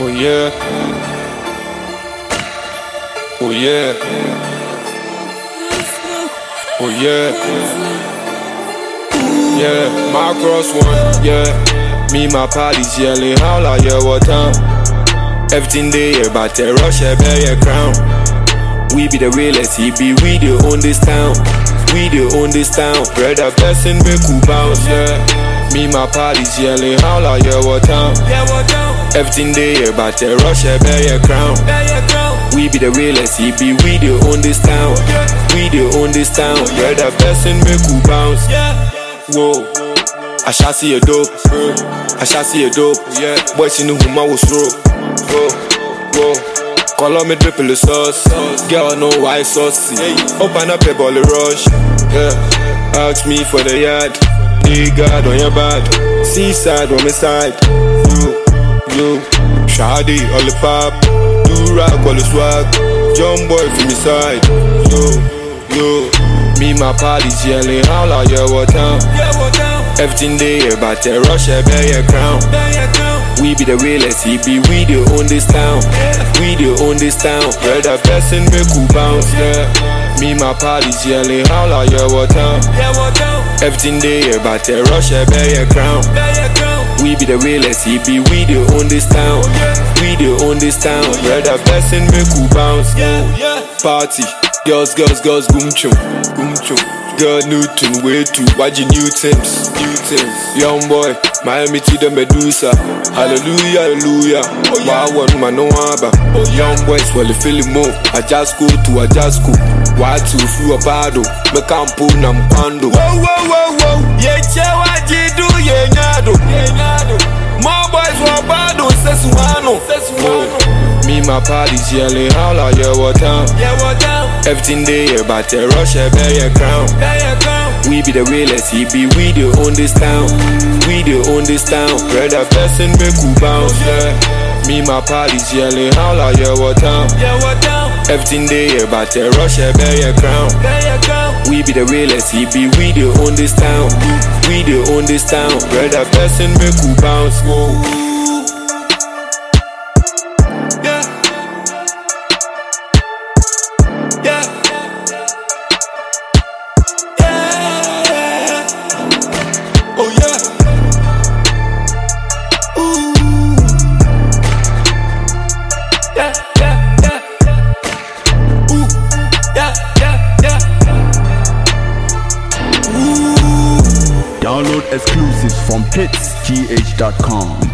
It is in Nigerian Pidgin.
Oh yeah. Oh yeah. Oh yeah. Yeah, my cross one, yeah. Me, my parties yelling, holla, yeah, what time? Everything they hear about the rush, bear your crown. We be the realest, we the own this town. We the own this town. Brother, person make who bounce, yeah. Me, my parties yelling, holla, yeah, what time? Everything they hear about the rush, bear your crown. We be the realest, we the own this town. We the own this town. Brother, person make who bounce, whoa. I shall see a dope, I shall see a dope, yeah. Boys in the room, I was through. Whoa, whoa. Call me triple the sauce. Girl, no white sauce. Open up a ball of rush. Yeah. Ask me for the yard. Nigga on your back. Seaside on my side. You. Shady, all the pop. Do rock, all the swag. Jump boy from your side. You. Me, my parties yelling, holla, yeah, what time? Everything they hear about the rush, bear your crown. We be the realest, we the own this town. We the own this town. Brother, person make who bounce, yeah. Me, my parties yelling, holla, yeah, what time? Everything they hear about the rush, bear your crown. We be the realest, we the own this town. We the own this town. Brother, person make who bounce, party. Girls, boom chum. Girl, new tune, way too. Watch your new Timbs. Young boy, Miami to the Medusa. Hallelujah. Why one man no haba? Young boys, well, the feeling more. I just go. Why two through a bado? Me can't pull nam pando. Whoa. Yeah, what you do, yeah, nyado. More boys were bado, Sesuano. Me, my parties yelling, holla, yeah, what time? Everything they hear about the rush, bear your crown. We be the realest, we the own this town. We the own this town. Brother, person make who bounce, yeah. Me, my parties yelling, holla, yeah, what time? Everything they hear about the rush, bear your crown. We be the realest, we the own this town. We the own this town. Brother, person make who bounce, whoa. Oh yeah. Ooh. Yeah. Ooh. Yeah. Ooh. Download exclusives from hitsgh.com.